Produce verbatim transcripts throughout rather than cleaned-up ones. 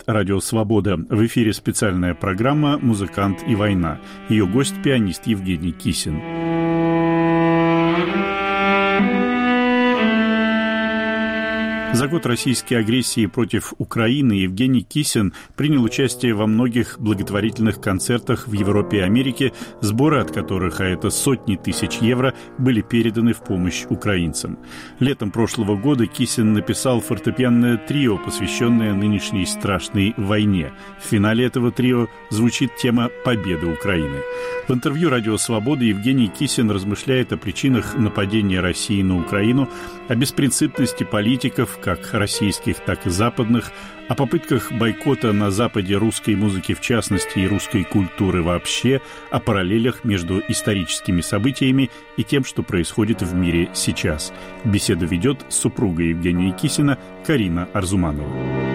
Радио Свобода. В эфире специальная программа «Музыкант и война». Ее гость – пианист Евгений Кисин. За год российской агрессии против Украины Евгений Кисин принял участие во многих благотворительных концертах в Европе и Америке, сборы от которых, а это сотни тысяч евро, были переданы в помощь украинцам. Летом прошлого года Кисин написал фортепианное трио, посвященное нынешней страшной войне. В финале этого трио звучит тема «Победы Украины». В интервью «Радио Свобода» Евгений Кисин размышляет о причинах нападения России на Украину, о беспринципности политиков, как российских, так и западных, о попытках бойкота на Западе русской музыки в частности и русской культуры вообще, о параллелях между историческими событиями и тем, что происходит в мире сейчас. Беседу ведет супруга Евгения Кисина Карина Арзуманова.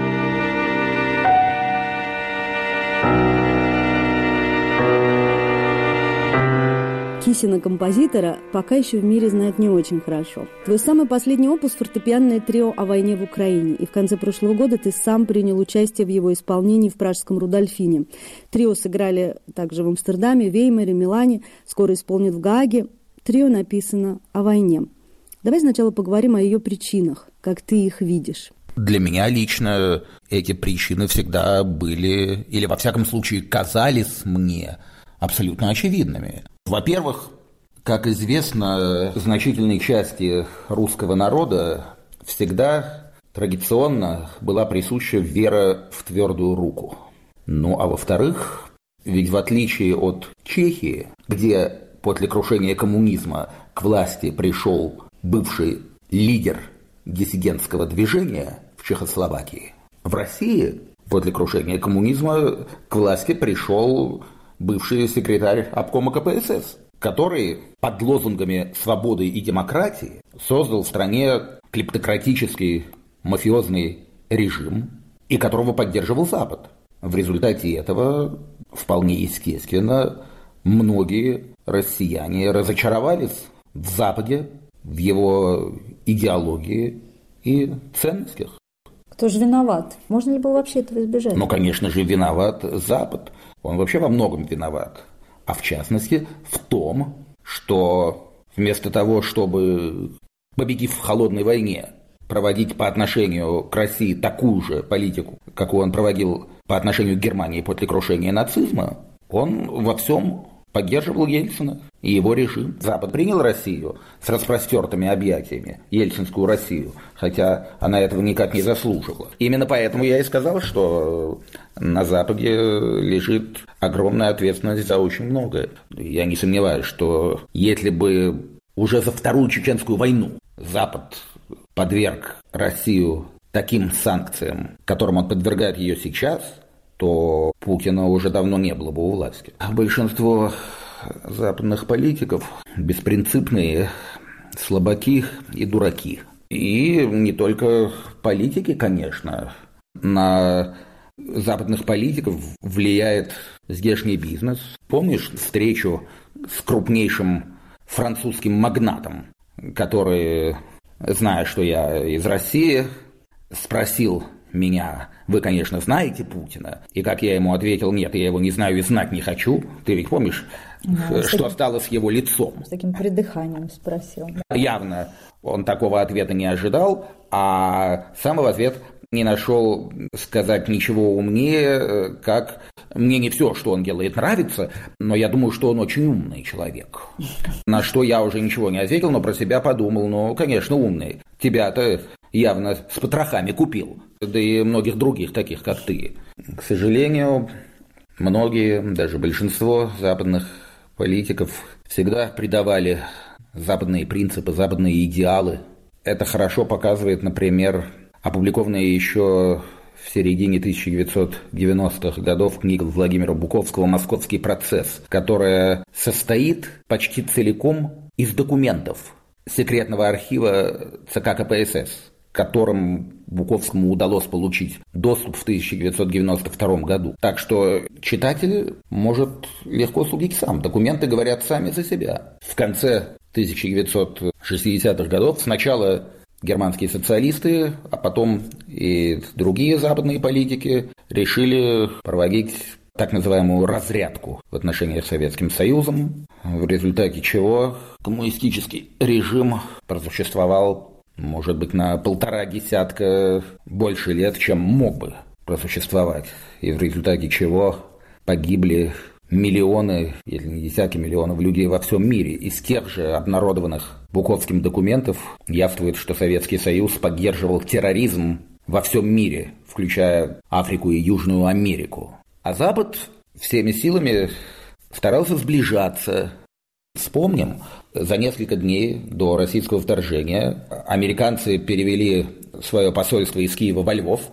Кисина-композитора пока еще в мире знают не очень хорошо. Твой самый последний опус — фортепианное трио о войне в Украине, и в конце прошлого года ты сам принял участие в его исполнении в пражском Рудольфине. Трио сыграли также в Амстердаме, Веймаре, Милане, скоро исполнят в Гааге. Трио написано о войне. Давай сначала поговорим о ее причинах, как ты их видишь. Для меня лично эти причины всегда были, или во всяком случае казались мне абсолютно очевидными. Во-первых, как известно, значительной части русского народа всегда традиционно была присуща вера в твердую руку. Ну а во-вторых, ведь в отличие от Чехии, где после крушения коммунизма к власти пришел бывший лидер диссидентского движения в Чехословакии, в России после крушения коммунизма к власти пришел бывший секретарь обкома ка пэ эс эс, который под лозунгами свободы и демократии создал в стране клептократический мафиозный режим, и которого поддерживал Запад. В результате этого, вполне естественно, многие россияне разочаровались в Западе, в его идеологии и ценностях. Кто же виноват? Можно ли было вообще этого избежать? Ну, конечно же, виноват Запад. Он вообще во многом виноват. А в частности, в том, что вместо того, чтобы, победив в холодной войне, проводить по отношению к России такую же политику, какую он проводил по отношению к Германии после крушения нацизма, он во всем поддерживал Ельцина и его режим. Запад принял Россию с распростертыми объятиями, ельцинскую Россию, хотя она этого никак не заслуживала. Именно поэтому я и сказал, что на Западе лежит огромная ответственность за очень многое. Я не сомневаюсь, что если бы уже за Вторую Чеченскую войну Запад подверг Россию таким санкциям, которым он подвергает ее сейчас, то Путина уже давно не было бы у власти. Большинство западных политиков беспринципные, слабаки и дураки. И не только политики, конечно. На западных политиков влияет здешний бизнес. Помнишь встречу с крупнейшим французским магнатом, который, зная, что я из России, спросил меня: вы, конечно, знаете Путина? И как я ему ответил: нет, я его не знаю и знать не хочу. Ты ведь помнишь, да, что таким, стало с его лицом? С таким придыханием спросил. Явно он такого ответа не ожидал, а сам в ответ не нашел сказать ничего умнее, как: мне не все, что он делает, нравится, но я думаю, что он очень умный человек. На что я уже ничего не ответил, но про себя подумал: ну, конечно, умный. Тебя-то явно с потрохами купил. Да и многих других, таких как ты. К сожалению, многие, даже большинство западных политиков всегда предавали западные принципы, западные идеалы. Это хорошо показывает, например, опубликованная еще в середине тысяча девятьсот девяностых годов книга Владимира Буковского «Московский процесс», которая состоит почти целиком из документов секретного архива ЦК ка пэ эс эс, которым Буковскому удалось получить доступ в тысяча девятьсот девяносто втором году. Так что читатель может легко судить сам. Документы говорят сами за себя. В конце тысяча девятьсот шестидесятых годов, с начала германские социалисты, а потом и другие западные политики решили проводить так называемую разрядку в отношениях с Советским Союзом, в результате чего коммунистический режим просуществовал, может быть, на полтора десятка больше лет, чем мог бы просуществовать, и в результате чего погибли миллионы, если не десятки миллионов людей во всем мире. Из тех же обнародованных Буковским документов явствует, что Советский Союз поддерживал терроризм во всем мире, включая Африку и Южную Америку. А Запад всеми силами старался сближаться. Вспомним, за несколько дней до российского вторжения американцы перевели свое посольство из Киева во Львов,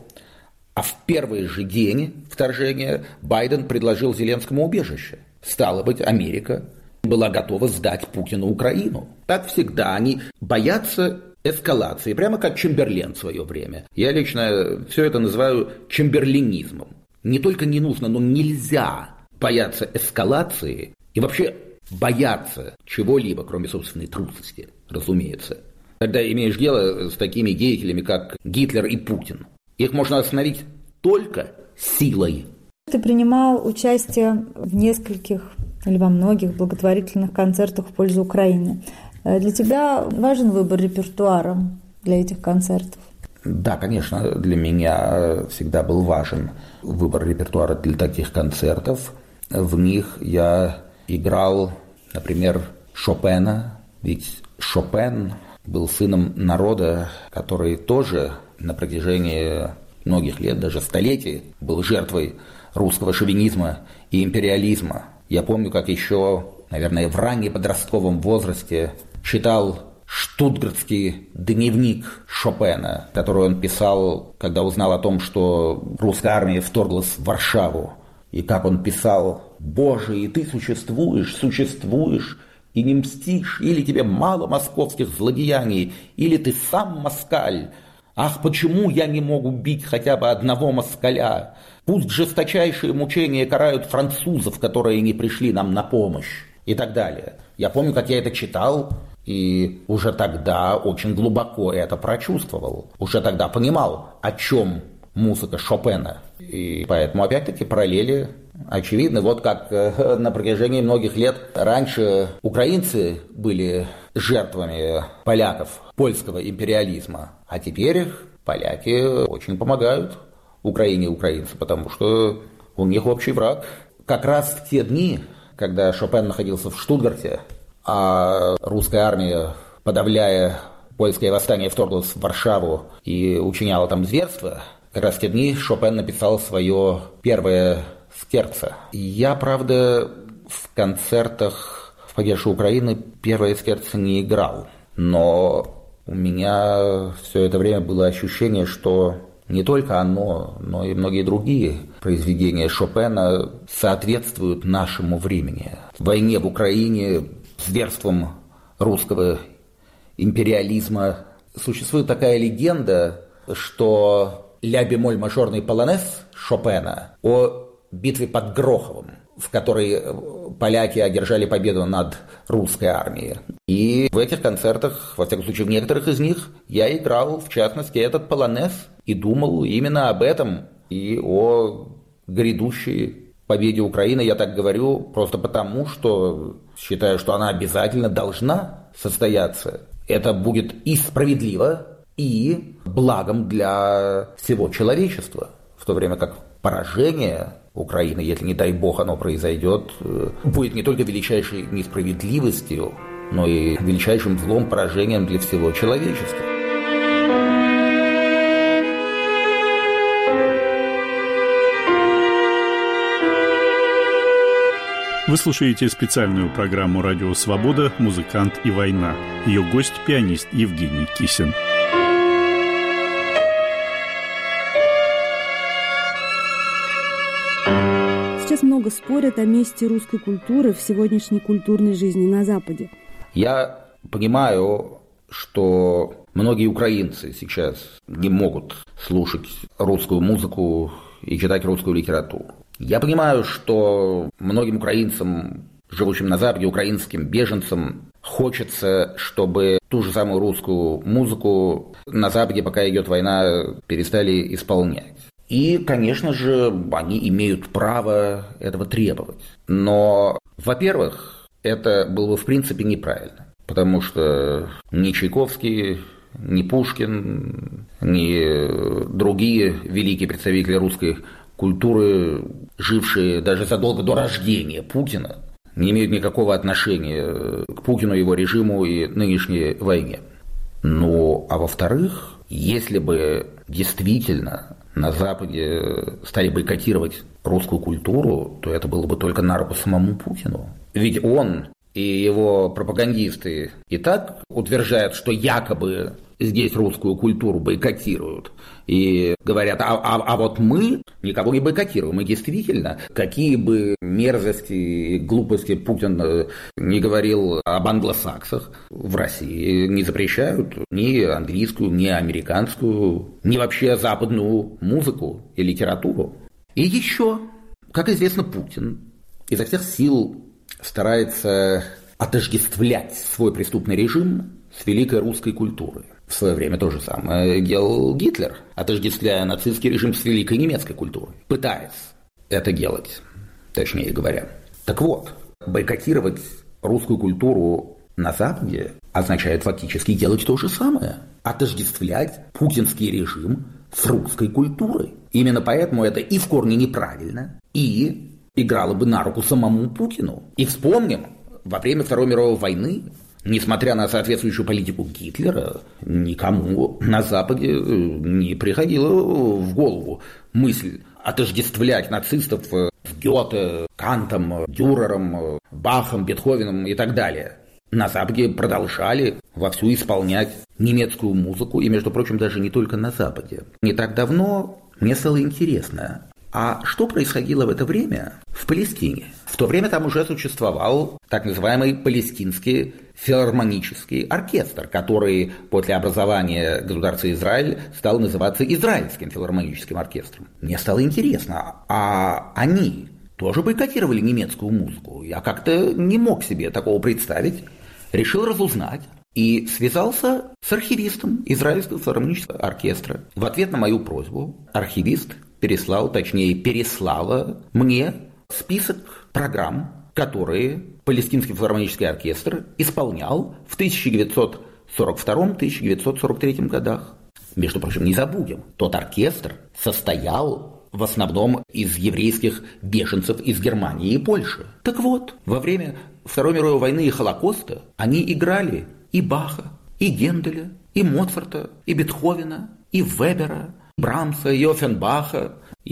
а в первый же день вторжения Байден предложил Зеленскому убежище. Стало быть, Америка была готова сдать Путину Украину. Так всегда они боятся эскалации, прямо как Чемберлен в свое время. Я лично все это называю чемберлинизмом. Не только не нужно, но нельзя бояться эскалации и вообще бояться чего-либо, кроме собственной трусости, разумеется. Когда имеешь дело с такими деятелями, как Гитлер и Путин. Их можно остановить только силой. Ты принимал участие в нескольких или во многих благотворительных концертах в пользу Украины. Для тебя важен выбор репертуара для этих концертов? Да, конечно, для меня всегда был важен выбор репертуара для таких концертов. В них я играл, например, Шопена, ведь Шопен был сыном народа, который тоже на протяжении многих лет, даже столетий, был жертвой русского шовинизма и империализма. Я помню, как еще, наверное, в раннем подростковом возрасте читал штутгартский дневник Шопена, который он писал, когда узнал о том, что русская армия вторглась в Варшаву. И как он писал: «Боже, и ты существуешь, существуешь, и не мстишь, или тебе мало московских злодеяний, или ты сам москаль. Ах, почему я не мог убить хотя бы одного москаля? Пусть жесточайшие мучения карают французов, которые не пришли нам на помощь», и так далее. Я помню, как я это читал, и уже тогда очень глубоко это прочувствовал. Уже тогда понимал, о чем музыка Шопена. И поэтому, опять-таки, параллели очевидны. Вот как на протяжении многих лет раньше украинцы были жертвами поляков, польского империализма, а теперь поляки очень помогают Украине и украинцам, потому что у них общий враг. Как раз в те дни, когда Шопен находился в Штутгарте, а русская армия, подавляя польское восстание, вторглась в Варшаву и учиняла там зверства, как раз в те дни Шопен написал свое первое скерцо. Я, правда, в концертах в поддержку Украины первое скерцо не играл, но у меня все это время было ощущение, что не только оно, но и многие другие произведения Шопена соответствуют нашему времени. Войне в Украине, зверством русского империализма. Существует такая легенда, что ля-бемоль-мажорный полонез Шопена о битве под Гроховым, в которой поляки одержали победу над русской армией. И в этих концертах, во всяком случае в некоторых из них, я играл, в частности, этот полонез и думал именно об этом и о грядущей победе Украины. Я так говорю просто потому, что считаю, что она обязательно должна состояться. Это будет и справедливо, и благом для всего человечества, в то время как поражение Украины, если, не дай бог, оно произойдет, будет не только величайшей несправедливостью, но и величайшим злом, поражением для всего человечества. Вы слушаете специальную программу «Радио Свобода. Музыкант и война». Ее гость – пианист Евгений Кисин. Сейчас много спорят о месте русской культуры в сегодняшней культурной жизни на Западе. Я понимаю, что многие украинцы сейчас не могут слушать русскую музыку и читать русскую литературу. Я понимаю, что многим украинцам, живущим на Западе, украинским беженцам, хочется, чтобы ту же самую русскую музыку на Западе, пока идет война, перестали исполнять. И, конечно же, они имеют право этого требовать. Но, во-первых, это было бы в принципе неправильно, потому что ни Чайковский, ни Пушкин, ни другие великие представители русской культуры, жившие даже задолго до рождения Путина, не имеют никакого отношения к Путину, его режиму и нынешней войне. Ну, а во-вторых, если бы действительно на Западе стали бойкотировать русскую культуру, то это было бы только на руку самому Путину. Ведь он и его пропагандисты и так утверждают, что якобы здесь русскую культуру бойкотируют. И говорят, а, а, а вот мы никого не бойкотируем. И действительно, какие бы мерзости и глупости Путин не говорил об англосаксах, в России не запрещают ни английскую, ни американскую, ни вообще западную музыку и литературу. И еще, как известно, Путин изо всех сил старается отождествлять свой преступный режим с великой русской культурой. В свое время то же самое делал Гитлер, отождествляя нацистский режим с великой немецкой культурой. Пытаясь это делать, точнее говоря. Так вот, бойкотировать русскую культуру на Западе означает фактически делать то же самое. Отождествлять путинский режим с русской культурой. Именно поэтому это и в корне неправильно, и играло бы на руку самому Путину. И вспомним, во время Второй мировой войны, несмотря на соответствующую политику Гитлера, никому на Западе не приходила в голову мысль отождествлять нацистов с Гёте, Кантом, Дюрером, Бахом, Бетховеном и так далее. На Западе продолжали вовсю исполнять немецкую музыку, и, между прочим, даже не только на Западе. Не так давно мне стало интересно, а что происходило в это время в Палестине? В то время там уже существовал так называемый Палестинский филармонический оркестр, который после образования государства Израиль стал называться Израильским филармоническим оркестром. Мне стало интересно, а они тоже бойкотировали немецкую музыку? Я как-то не мог себе такого представить. Решил разузнать и связался с архивистом Израильского филармонического оркестра. В ответ на мою просьбу архивист переслал, точнее переслала мне список программ, которые Палестинский филармонический оркестр исполнял в тысяча девятьсот сорок втором — тысяча девятьсот сорок третьем годах. Между прочим, не забудем, тот оркестр состоял в основном из еврейских беженцев из Германии и Польши. Так вот, во время Второй мировой войны и Холокоста они играли и Баха, и Генделя, и Моцарта, и Бетховена, и Вебера, Брамса, и Оффенбаха,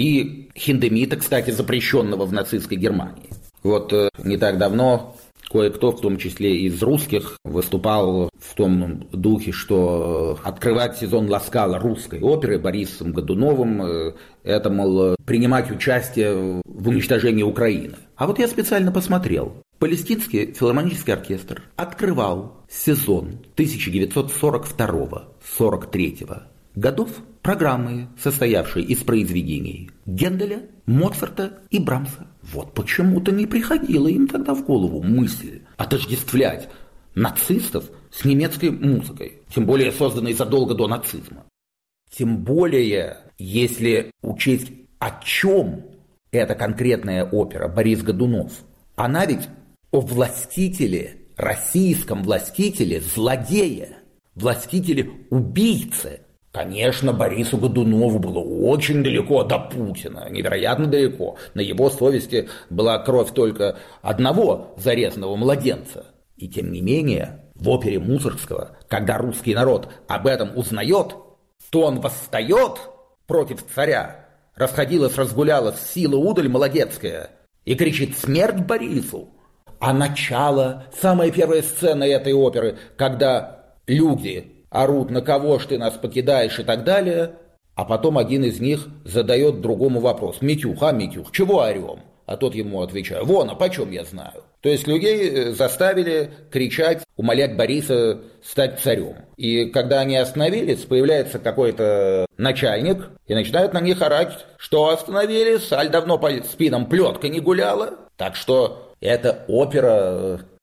и Хиндемита, кстати, запрещенного в нацистской Германии. Вот э, не так давно кое-кто, в том числе из русских, выступал в том духе, что открывать сезон Ла Скала русской оперы Борисом Годуновым э, это, мол, принимать участие в уничтожении Украины. А вот я специально посмотрел. Палестинский филармонический оркестр открывал сезон тысяча девятьсот сорок второго — сорок третьего годов программы, состоявшие из произведений Генделя, Моцарта и Брамса. Вот почему-то не приходила им тогда в голову мысль отождествлять нацистов с немецкой музыкой, тем более созданной задолго до нацизма. Тем более, если учесть, о чем эта конкретная опера «Борис Годунов». Она ведь о властителе, российском властителе, злодея, властителе убийце. Конечно, Борису Годунову было очень далеко до Путина, невероятно далеко. На его совести была кровь только одного зарезанного младенца. И тем не менее, в опере Мусоргского, когда русский народ об этом узнает, то он восстает против царя. Расходилась, разгулялась сила удаль молодецкая и кричит «Смерть Борису!». А начало, самая первая сцена этой оперы, когда люди орут «На кого ж ты нас покидаешь» и так далее, а потом один из них задает другому вопрос: «Митюх, а, Митюх, чего орем?» А тот ему отвечает: «Вон, а почем я знаю?» То есть людей заставили кричать, умолять Бориса стать царем. И когда они остановились, появляется какой-то начальник и начинает на них орать, что остановились, аль давно по спинам плетка не гуляла. Так что эта опера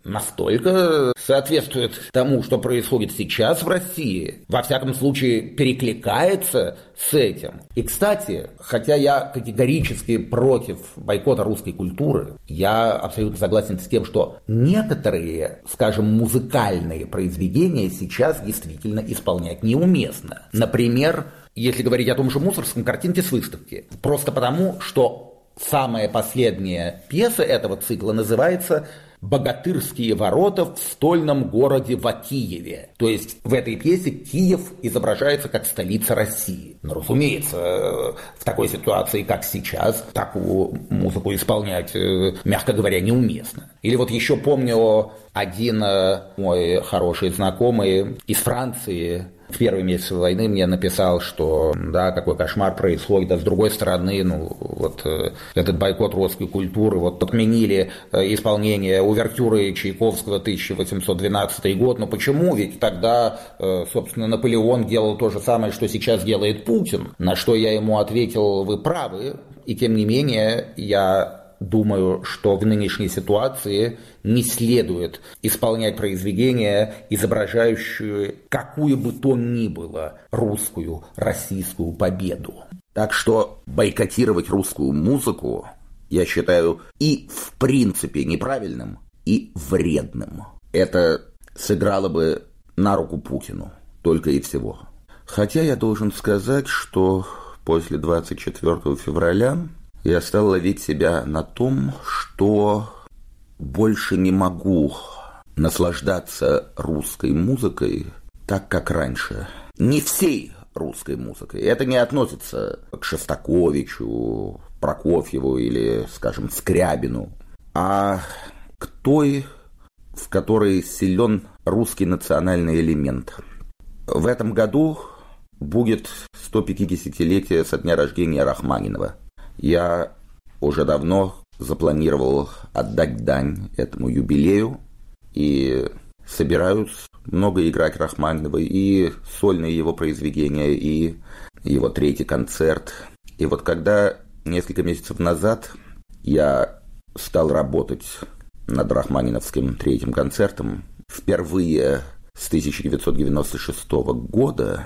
настолько соответствует тому, что происходит сейчас в России, во всяком случае перекликается с этим. И, кстати, хотя я категорически против бойкота русской культуры, я абсолютно согласен с тем, что некоторые, скажем, музыкальные произведения сейчас действительно исполнять неуместно. Например, если говорить о том же Мусоргском, картинки с выставки. Просто потому, что самая последняя пьеса этого цикла называется «Богатырские ворота в стольном городе Ватиеве». То есть в этой пьесе Киев изображается как столица России. Но, разумеется, в такой ситуации, как сейчас, такую музыку исполнять, мягко говоря, неуместно. Или вот еще помню, один мой хороший знакомый из Франции в первый месяц войны мне написал, что да, какой кошмар происходит, а с другой стороны, ну, вот этот бойкот русской культуры, вот отменили исполнение увертюры Чайковского тысяча восемьсот двенадцатый год, но почему? Ведь тогда, собственно, Наполеон делал то же самое, что сейчас делает Путин, на что я ему ответил: вы правы, и тем не менее я думаю, что в нынешней ситуации не следует исполнять произведения, изображающие какую бы то ни было русскую, российскую победу. Так что бойкотировать русскую музыку я считаю и в принципе неправильным, и вредным. Это сыграло бы на руку Путину, только и всего. Хотя я должен сказать, что после двадцать четвёртого февраля я стал ловить себя на том, что больше не могу наслаждаться русской музыкой так, как раньше. Не всей русской музыкой. Это не относится к Шостаковичу, Прокофьеву или, скажем, Скрябину, а к той, в которой силен русский национальный элемент. В этом году будет сто пятидесятилетие со дня рождения Рахманинова. Я уже давно запланировал отдать дань этому юбилею и собираюсь много играть Рахманинова, и сольные его произведения, и его третий концерт. И вот когда несколько месяцев назад я стал работать над рахманиновским третьим концертом впервые с тысяча девятьсот девяносто шестого года,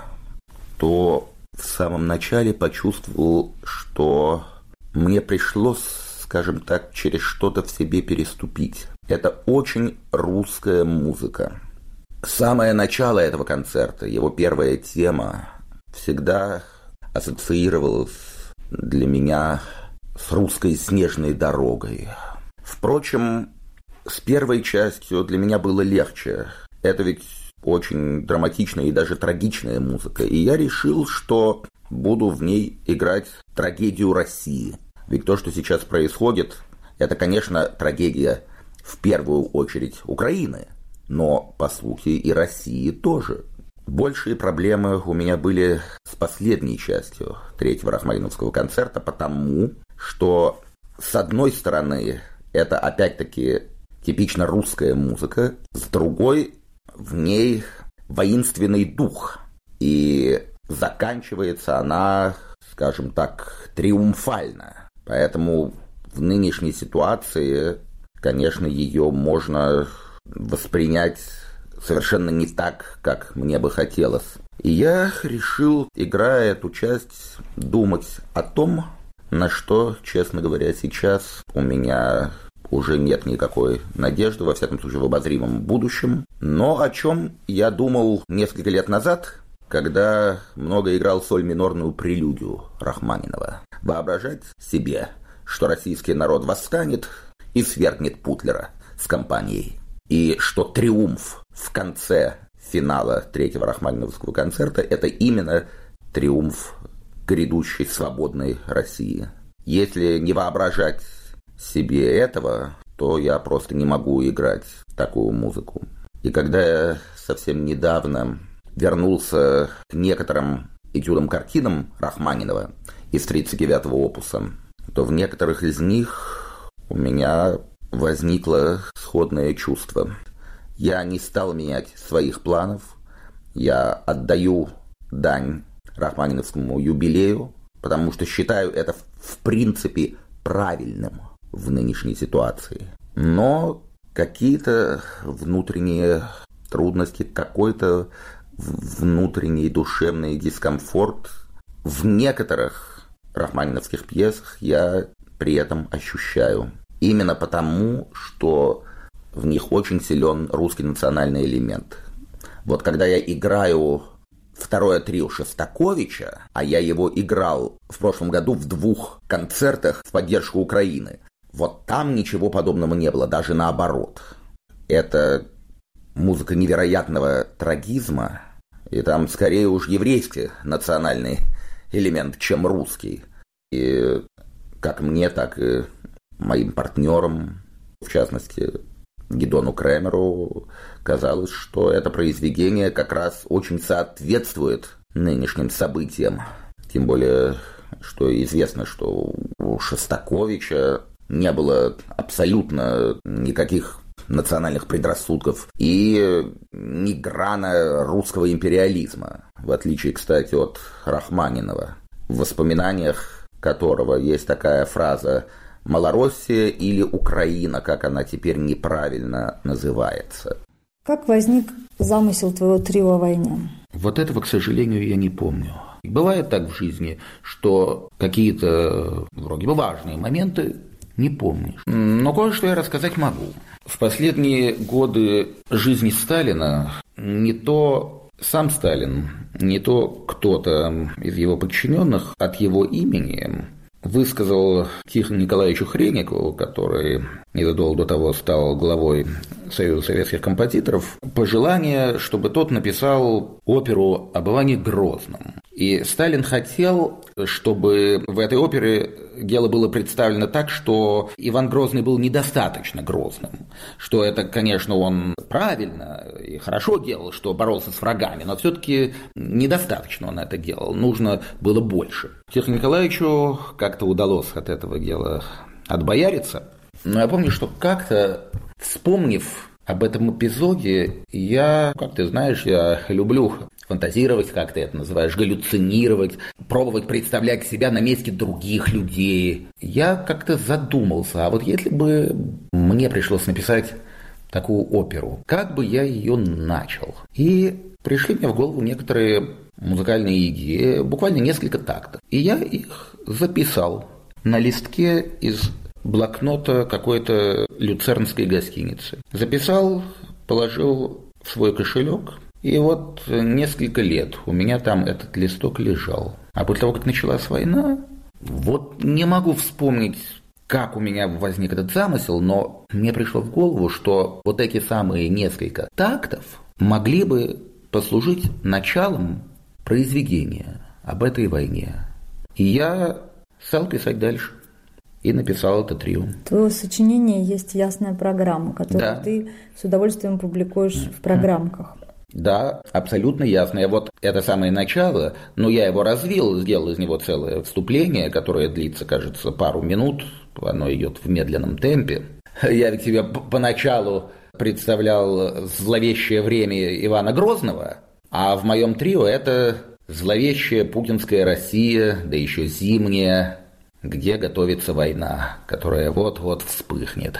то в самом начале почувствовал, что мне пришлось, скажем так, через что-то в себе переступить. Это очень русская музыка. Самое начало этого концерта, его первая тема, всегда ассоциировалась для меня с русской снежной дорогой. Впрочем, с первой частью для меня было легче. Это ведь очень драматичная и даже трагичная музыка. И я решил, что буду в ней играть трагедию России. Ведь то, что сейчас происходит, это, конечно, трагедия в первую очередь Украины, но, по сути, и России тоже. Большие проблемы у меня были с последней частью третьего рахманиновского концерта, потому что, с одной стороны, это опять-таки типично русская музыка, с другой, в ней воинственный дух, и заканчивается она, скажем так, триумфально. Поэтому в нынешней ситуации, конечно, ее можно воспринять совершенно не так, как мне бы хотелось. И я решил, играя эту часть, думать о том, на что, честно говоря, сейчас у меня уже нет никакой надежды, во всяком случае, в обозримом будущем. Но о чем я думал несколько лет назад, когда много играл соль минорную прелюдию Рахманинова. Воображать себе, что российский народ восстанет и свергнет Путлера с компанией. И что триумф в конце финала третьего рахманиновского концерта – это именно триумф грядущей свободной России. Если не воображать себе этого, то я просто не могу играть такую музыку. И когда я совсем недавно вернулся к некоторым этюдам-картинам Рахманинова из тридцать девятого опуса, то в некоторых из них у меня возникло сходное чувство. Я не стал менять своих планов, я отдаю дань рахманиновскому юбилею, потому что считаю это в принципе правильным в нынешней ситуации. Но, какие-то внутренние трудности, какой-то внутренний душевный дискомфорт. В некоторых рахманиновских пьесах я при этом ощущаю. Именно потому, что в них очень силен русский национальный элемент. Вот когда я играю второе трио Шостаковича, а я его играл в прошлом году в двух концертах в поддержку Украины, вот там ничего подобного не было, даже наоборот. Это музыка невероятного трагизма, и там скорее уж еврейский национальный элемент, чем русский. И как мне, так и моим партнерам, в частности, Гидону Кремеру, казалось, что это произведение как раз очень соответствует нынешним событиям. Тем более, что известно, что у Шостаковича не было абсолютно никаких национальных предрассудков и ни грана русского империализма, в отличие, кстати, от Рахманинова, в воспоминаниях которого есть такая фраза «Малороссия» или «Украина», как она теперь неправильно называется. Как возник замысел твоего трио о войне? Вот этого, к сожалению, я не помню. Бывает так в жизни, что какие-то вроде бы важные моменты не помнишь. Но кое-что я рассказать могу. В последние годы жизни Сталина не то сам Сталин, не то кто-то из его подчиненных от его имени высказал Тихону Николаевичу Хренникову, который незадолго до того стал главой Союза советских композиторов, пожелание, чтобы тот написал оперу об Иване Грозном. И Сталин хотел, чтобы в этой опере дело было представлено так, что Иван Грозный был недостаточно грозным, что это, конечно, он правильно и хорошо делал, что боролся с врагами, но все-таки недостаточно он это делал, нужно было больше. Тихону Николаевичу как-то удалось от этого дела отбояриться. Но я помню, что как-то, вспомнив об этом эпизоде, я, как ты знаешь, я люблю фантазировать, как ты это называешь, галлюцинировать, пробовать представлять себя на месте других людей. Я как-то задумался, а вот если бы мне пришлось написать такую оперу, как бы я ее начал? И пришли мне в голову некоторые музыкальные идеи, буквально несколько тактов. И я их записал на листке из блокнота какой-то люцернской гостиницы. Записал, положил в свой кошелек, и вот несколько лет у меня там этот листок лежал. А после того, как началась война, вот не могу вспомнить, как у меня возник этот замысел, но мне пришло в голову, что вот эти самые несколько тактов могли бы послужить началом произведения об этой войне. И я стал писать дальше. И написал это трио. В твоего сочинения есть ясная программа, которую да. ты с удовольствием публикуешь в программках. Да, абсолютно ясное. Вот это самое начало, но я его развил, сделал из него целое вступление, которое длится, кажется, пару минут. Оно идет в медленном темпе. Я ведь себе поначалу представлял зловещее время Ивана Грозного, а в моем трио это зловещая путинская Россия, да еще зимняя, где готовится война, которая вот-вот вспыхнет.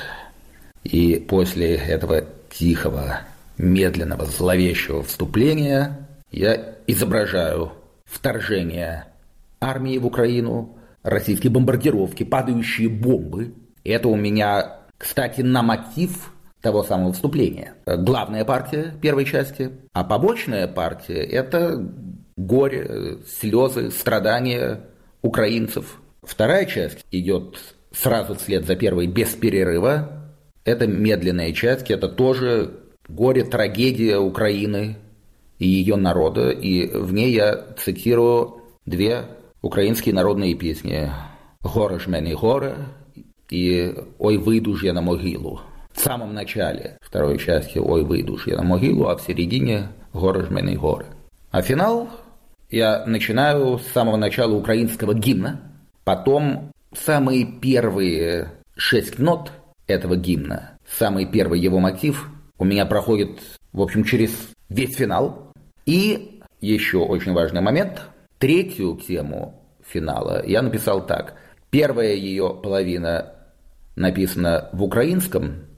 И после этого тихого, медленного, зловещего вступления я изображаю вторжение армии в Украину, российские бомбардировки, падающие бомбы. И это у меня, кстати, на мотив того самого вступления. Главная партия первой части, а побочная партия – это горе, слезы, страдания украинцев. Вторая часть идет сразу вслед за первой без перерыва. Это медленная часть, это тоже горе, трагедия Украины и ее народа. И в ней я цитирую две украинские народные песни «Горе ж мені горе» и «Ой, выйду ж я на могилу». В самом начале второй части «Ой, выйду ж я на могилу», а в середине «Горе ж мені горе». А финал я начинаю с самого начала украинского гимна. Потом самые первые шесть нот этого гимна, самый первый его мотив у меня проходит, в общем, через весь финал. И еще очень важный момент. Третью тему финала я написал так. Первая ее половина написана в украинском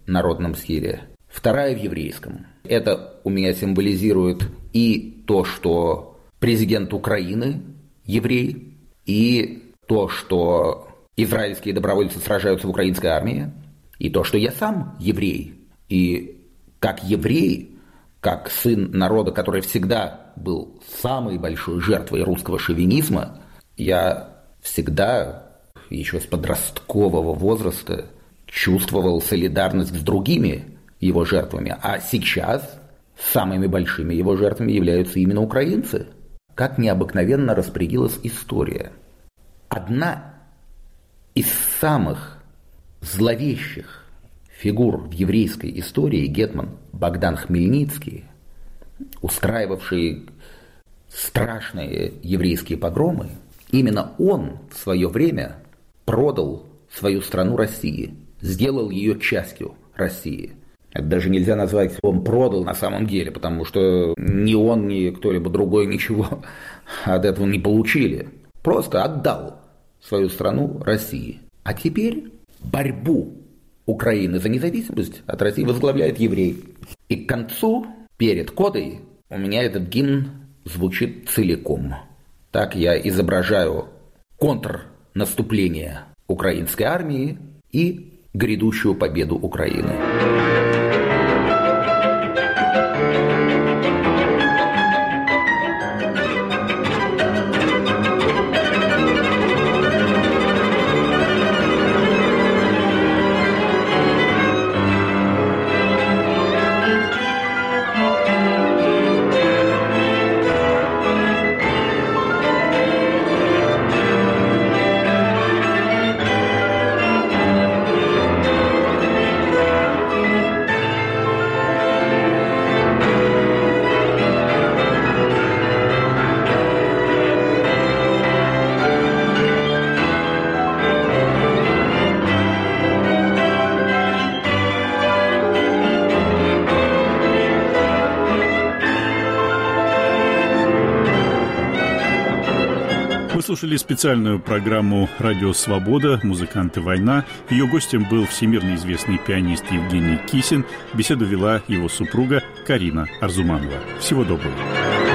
народном стиле, вторая в еврейском. Это у меня символизирует и то, что президент Украины еврей, и то, что израильские добровольцы сражаются в украинской армии, и то, что я сам еврей. И как еврей, как сын народа, который всегда был самой большой жертвой русского шовинизма, я всегда, еще с подросткового возраста, чувствовал солидарность с другими его жертвами. А сейчас самыми большими его жертвами являются именно украинцы. Как необыкновенно распорядилась история. Одна из самых зловещих фигур в еврейской истории, гетман Богдан Хмельницкий, устраивавший страшные еврейские погромы, именно он в свое время продал свою страну России, сделал ее частью России. Это даже нельзя назвать, он продал на самом деле, потому что ни он, ни кто-либо другой ничего от этого не получили. Просто отдал свою страну России. А теперь борьбу Украины за независимость от России возглавляет еврей. И к концу, перед кодой, у меня этот гимн звучит целиком. Так я изображаю контрнаступление украинской армии и грядущую победу Украины. Слушали специальную программу «Радио Свобода. Музыканты. Война». Ее гостем был всемирно известный пианист Евгений Кисин. Беседу вела его супруга Карина Арзуманова. Всего доброго.